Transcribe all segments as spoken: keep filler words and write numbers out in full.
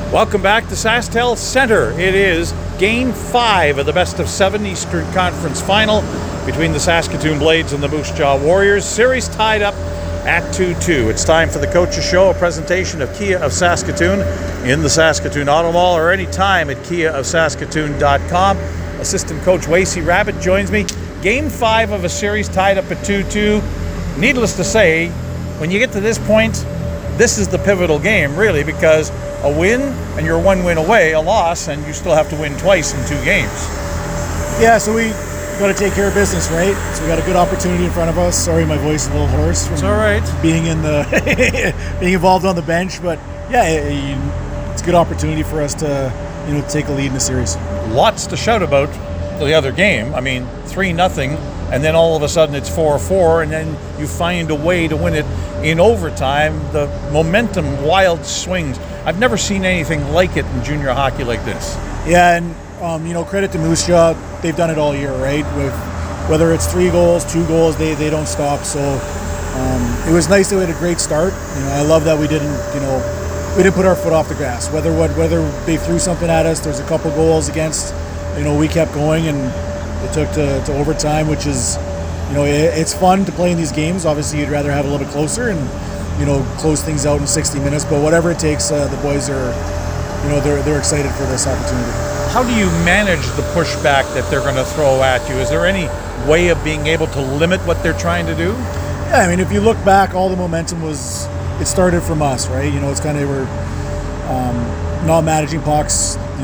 Welcome back to SaskTel Center. It is Game five of the best of seven Eastern Conference Final between the Saskatoon Blades and the Moose Jaw Warriors. Series tied up at two two. It's time for the Coach's Show, a presentation of Kia of Saskatoon in the Saskatoon Auto Mall or anytime at kia of saskatoon dot com. Assistant Coach Wacey Rabbit joins me. Game five of a series tied up at two two. Needless to say, when you get to this point, this is the pivotal game, really, because a win and you're one win away, a loss, and you still have to win twice in two games. Yeah, so we got to take care of business, right? So we got a good opportunity in front of us. Sorry, my voice is a little hoarse from it's all right. being in the being involved on the bench, but yeah, it's a good opportunity for us to you know take a lead in the series. Lots to shout about the other game. I mean, three nothing, and then all of a sudden it's four four, and then you find a way to win it in overtime. The momentum, wild swings. I've never seen anything like it in junior hockey like this. Yeah, and um, you know, credit to Moose Jaw. They've done it all year, right? With whether it's three goals, two goals, they, they don't stop. So um, it was nice that we had a great start. You know, I love that we didn't, you know, we didn't put our foot off the gas. Whether what whether they threw something at us, there's a couple goals against. You know, we kept going, and it took to, to overtime, which is, you know, it, it's fun to play in these games. Obviously, you'd rather have a little bit closer and, you know, close things out in sixty minutes. But whatever it takes, uh, the boys are, you know, they're they're excited for this opportunity. How do you manage the pushback that they're going to throw at you? Is there any way of being able to limit what they're trying to do? Yeah, I mean, if you look back, all the momentum was, it started from us, right? You know, it's kind of, we're um, not managing pucks, you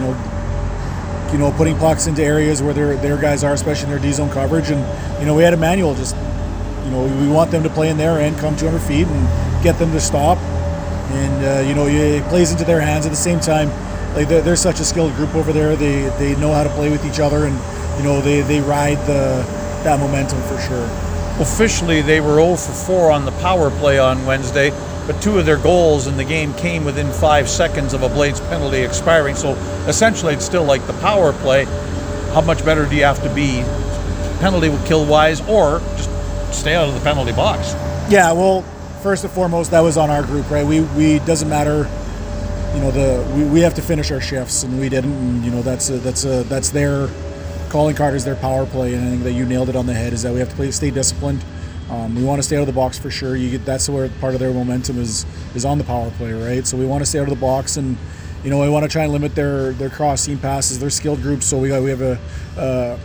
know, you know, putting pucks into areas where their their guys are, especially in their D-zone coverage. And, you know, we had a manual just, you know, we want them to play in their end, come two hundred feet, and get them to stop. And, uh, you know, it plays into their hands at the same time. Like, they're, they're such a skilled group over there. They they know how to play with each other, and, you know, they, they ride the that momentum for sure. Officially, they were zero for four on the power play on Wednesday, but two of their goals in the game came within five seconds of a Blades penalty expiring. So essentially, it's still like the power play. How much better do you have to be, penalty kill wise, or just stay out of the penalty box? Yeah, well, first and foremost, that was on our group, right? We we doesn't matter, you know, the we, we have to finish our shifts, and we didn't. And, you know, that's a, that's a, that's their calling card, is their power play, and I think that you nailed it on the head. Is that we have to play, stay disciplined. Um, we want to stay out of the box for sure. You get, that's where part of their momentum is is on the power play, right? So we want to stay out of the box, and, you know, we want to try and limit their their cross seam passes, their skilled groups. So we got we have a uh,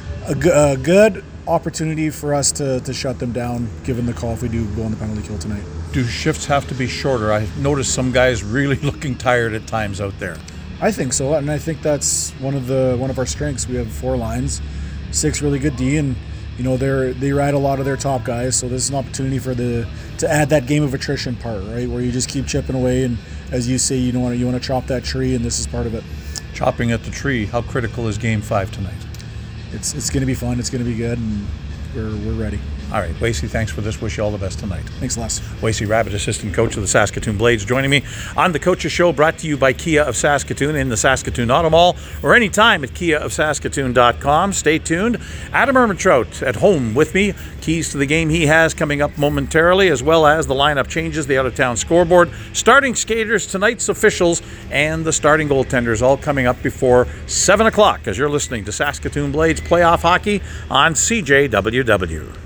a, a good opportunity for us to, to shut them down, given the call if we do go on the penalty kill tonight. Do shifts have to be shorter? I've noticed some guys really looking tired at times out there. I think so, and I think that's one of the one of our strengths. We have four lines, six really good D, and, you know, they're they ride a lot of their top guys. So this is an opportunity for the to add that game of attrition part, right, where you just keep chipping away, and as you say, you don't want to you want to chop that tree, and this is part of it. Chopping at the tree. How critical is Game Five tonight? It's it's going to be fun. It's going to be good, and we're we're ready. All right, Wacey, thanks for this. Wish you all the best tonight. Thanks, Les. Wacey Rabbit, assistant coach of the Saskatoon Blades, joining me on the Coach's Show, brought to you by Kia of Saskatoon in the Saskatoon Auto Mall, or anytime at kia of saskatoon dot com. Stay tuned. Adam Ermentrout at home with me. Keys to the game he has coming up momentarily, as well as the lineup changes, the out-of-town scoreboard, starting skaters, tonight's officials, and the starting goaltenders, all coming up before seven o'clock as you're listening to Saskatoon Blades playoff hockey on C J W W.